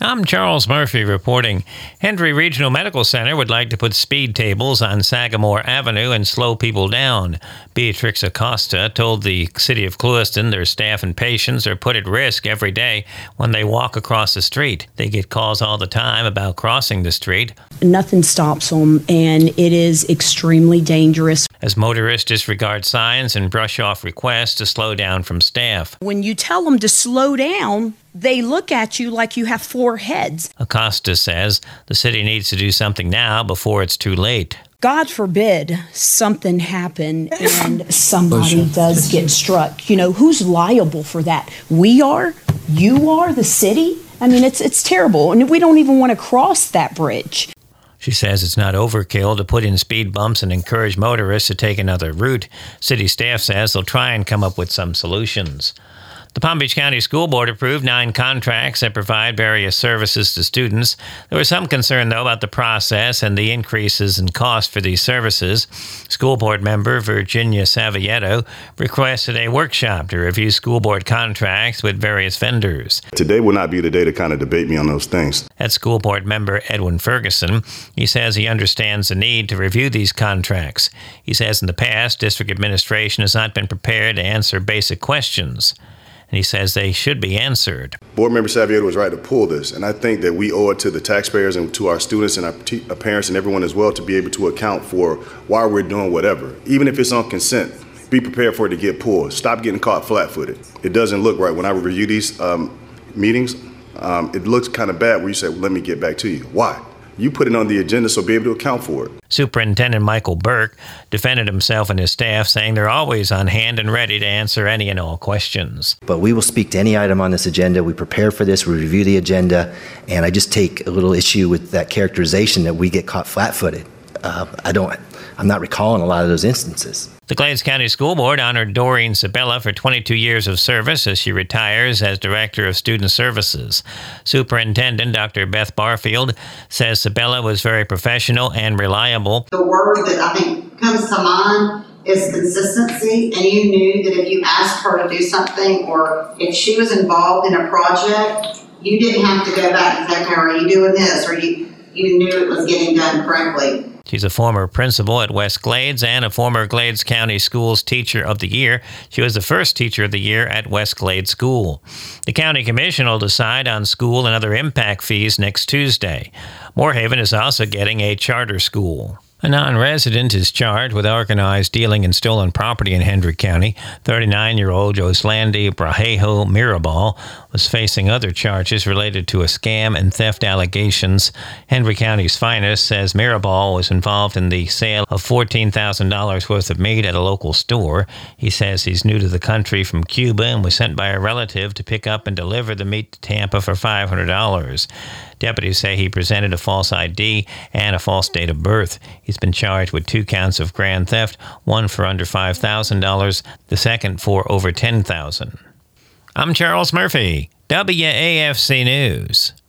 I'm Charles Murphy reporting. Hendry Regional Medical Center would like to put speed tables on Sagamore Avenue and slow people down. Beatrix Acosta told the city of Clewiston their staff and patients are put at risk every day when they walk across the street. They get calls all the time about crossing the street. Nothing stops them, and it is extremely dangerous. As motorists disregard signs and brush off requests to slow down from staff. When you tell them to slow down, they look at you like you have four heads. Acosta says the city needs to do something now before it's too late. God forbid something happen and somebody does get struck. You know, who's liable for that? We are? You are? The city? I mean, it's terrible, and we don't even want to cross that bridge. She says it's not overkill to put in speed bumps and encourage motorists to take another route. City staff says they'll try and come up with some solutions. The Palm Beach County School Board approved 9 contracts that provide various services to students. There was some concern, though, about the process and the increases in cost for these services. School Board member Virginia Savietto requested a workshop to review school board contracts with various vendors. Today will not be the day to kind of debate me on those things. At School Board member Edwin Ferguson, he says he understands the need to review these contracts. He says in the past, district administration has not been prepared to answer basic questions. And he says they should be answered. Board Member Savietto was right to pull this, and I think that we owe it to the taxpayers and to our students and our parents and everyone as well to be able to account for why we're doing whatever. Even if it's on consent, be prepared for it to get pulled. Stop getting caught flat-footed. It doesn't look right. When I review these meetings, it looks kind of bad where you say, well, let me get back to you. Why? You put it on the agenda, so be able to account for it. Superintendent Michael Burke defended himself and his staff, saying they're always on hand and ready to answer any and all questions. But we will speak to any item on this agenda. We prepare for this, we review the agenda, and I just take a little issue with that characterization that we get caught flat-footed. I'm not recalling a lot of those instances. The Glades County School Board honored Doreen Sabella for 22 years of service as she retires as Director of Student Services. Superintendent Dr. Beth Barfield says Sabella was very professional and reliable. The word that I think comes to mind is consistency, and you knew that if you asked her to do something or if she was involved in a project, you didn't have to go back and say, okay, are you doing this? Or you knew it was getting done correctly. She's a former principal at West Glades and a former Glades County Schools Teacher of the Year. She was the first Teacher of the Year at West Glades School. The County Commission will decide on school and other impact fees next Tuesday. Moorhaven is also getting a charter school. A non-resident is charged with organized dealing in stolen property in Hendry County. 39-year-old Joslandi Brahejo Mirabal was facing other charges related to a scam and theft allegations. Hendry County's Finest says Mirabal was involved in the sale of $14,000 worth of meat at a local store. He says he's new to the country from Cuba and was sent by a relative to pick up and deliver the meat to Tampa for $500. Deputies say he presented a false ID and a false date of birth. He's been charged with 2 counts of grand theft, one for under $5,000, the second for over $10,000. I'm Charles Murphy, WAFC News.